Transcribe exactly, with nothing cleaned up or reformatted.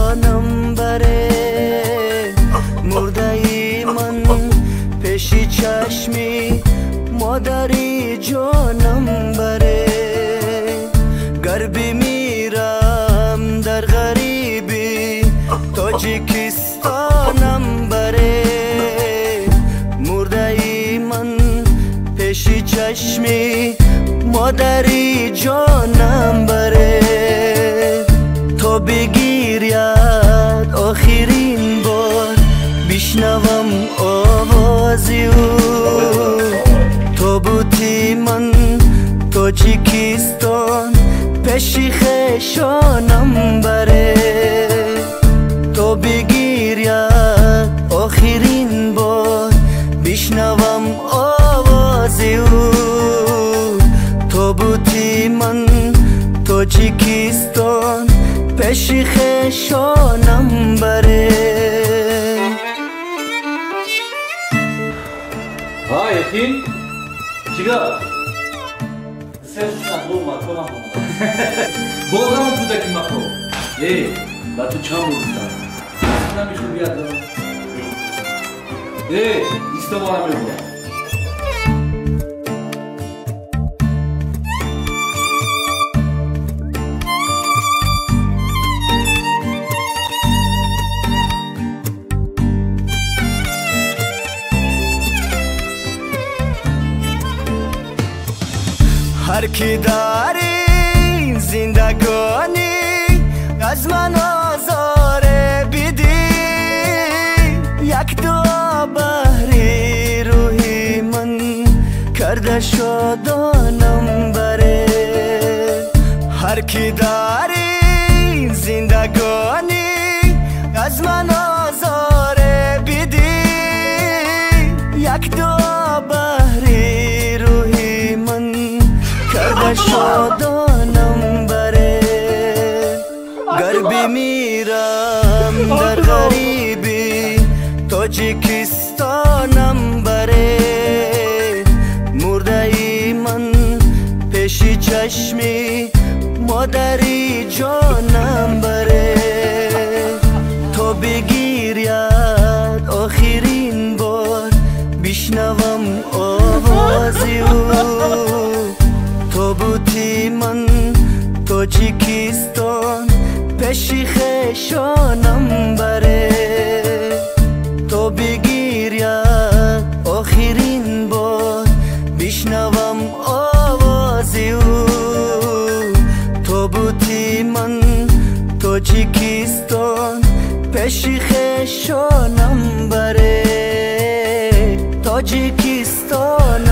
جانم بره، مرده ای من پیشی چشمی مادری جانم بره. گر بمیرم در غریبی تاجیکستانم بره، مرده ای من پیشی چشمی مادری جانم بره. تا بگیرید آخرین بار بشنوم آوازی او، تابوتی من تاجیکستان پیشی خیشانم بره. تا بگیرید آخرین بار بشنوم آوازی او، تابوتی من تاجیکستان پیشی خیشانم بره. ها یقین چیکار؟ سرسان لو ما کنم بازم تو دکی مخو ای با تو چام بودم نمیشو بیاد ای استوار میگم هر کی داری زندگانی از من آزاره بیدی، یک دعا بهری روحی من کرده شادانم بره. هر کی داری زندگانی از من آزاره بیدی، یک دعا بهری روحی من کرده شادانم بره. گر بمیرم در غریبی تاجیکستانم بره، مرده ای من پیشی چشمی مادری جانم بره. تا بگیرید آخرین بار بشنوم آوازی او، تابوتی من تاجیکستان پیشی خیشانم بره. تا بگیرید آخرین بار بشنوم آوازی او، تابوتی من تاجیکستان پیشی خیشانم بره. تاجیکستان